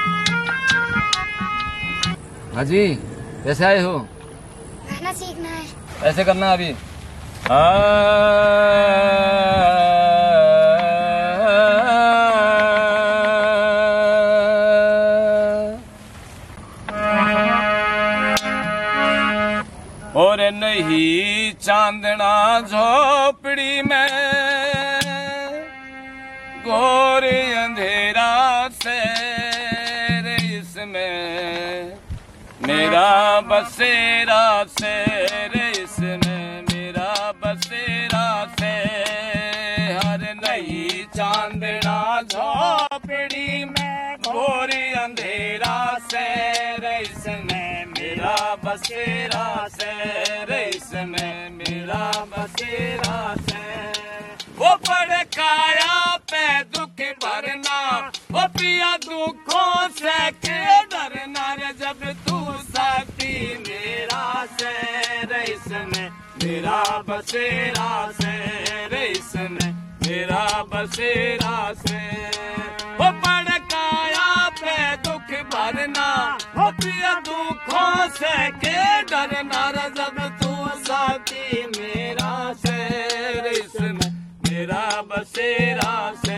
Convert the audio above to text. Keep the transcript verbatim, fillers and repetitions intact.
हाँ जी, कैसे आए हो? गाना सीखना है। ऐसे करना अभी। और नहीं चांदना झोपड़ी में घोर अंधेरा से इसमें मेरा बसेरा से रे इसमें मेरा बसेरा से हर नहीं चांदना झोपड़ी में घोर अंधेरा से रे इसमें मेरा बसेरा से रे इसमें मेरा बसेरा से वो पड़ काया पे दुख भरना वो पिया दुखों से के डरना रे जब तू साथी मेरा से रे इसमें मेरा बसेरा से रे इसमें मेरा बसेरा से वो पड़ काया पे दुख भरना वो पिया दुखों से के डरना रे जब तू साथी मेरा से रे इसमें मेरा बसेरा से